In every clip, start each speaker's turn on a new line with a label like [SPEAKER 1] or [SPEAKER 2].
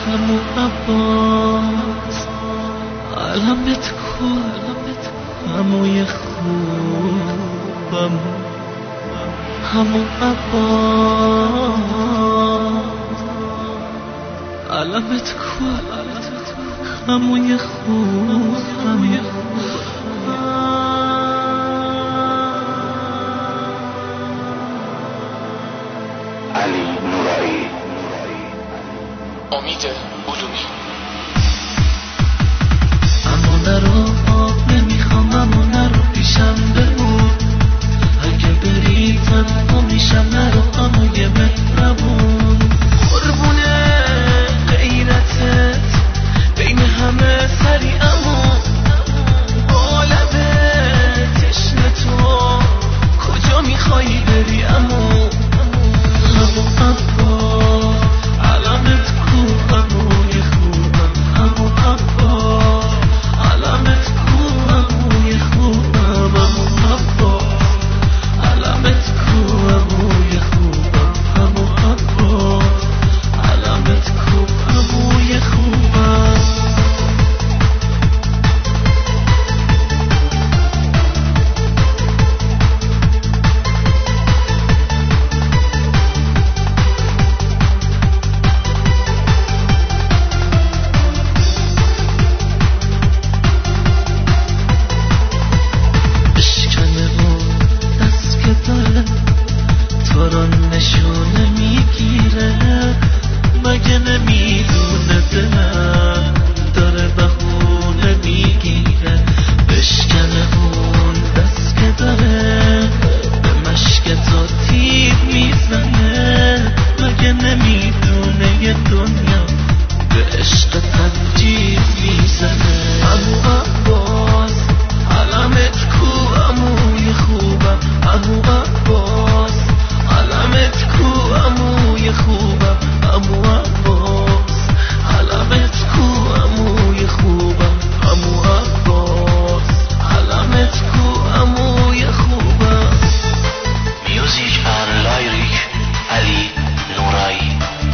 [SPEAKER 1] همو عباس علمت کو هموی خوبم همو عباس علمت کو هموی خوبم
[SPEAKER 2] علی نورایی
[SPEAKER 3] امید علومی
[SPEAKER 1] امونه رو آب نمیخوام امونه رو پیشم بمون اگه بری تنها میشم نرو اموی مهربون قربونه غیرتت بین همه سری امو عالمه تشنه تو کجا میخوایی بری امو همو عبا علمت کو اموی خوبم همو عبا علمت کو اموی خوبم همو عبا علمت کو اموی خوبم همو عبا علمت کو اموی خوبم بشکنه و دست که داره تو رو نشونه میگیره مگه نمیدونه دلم داره بهونه میگیره بشکنه اون دست که داره به مشک تو تیر میزنه مگه نمیدونه یه دنیا به عشق تنجیر میزنه امو عباس علمت کو اموی خوبم امو عباس علمت کو اموی خوبم امو عباس علمت کو اموی خوبم امو عباس علمت کو اموی خوبم
[SPEAKER 2] میوزیک and lyric علی نورایی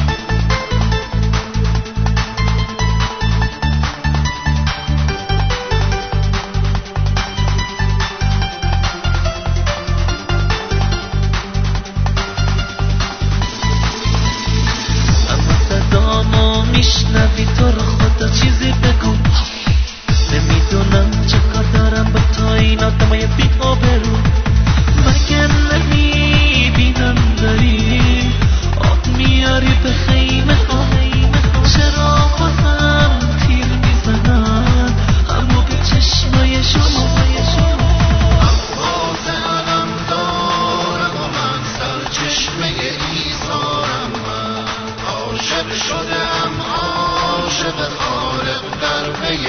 [SPEAKER 1] اما صدامو میشنوی تو رو خدا چیزی بگو نمیدونم چه کار دارم با تو این آدمای بی آبرو مگه نمیبینم داری آب میاری به خیمه ها چرا بازم تیر میزنن همو به چشمای شما
[SPEAKER 4] عباس علم دارم و من سرچشمه ایزارم من عاشق شدم عاشق خالق در پی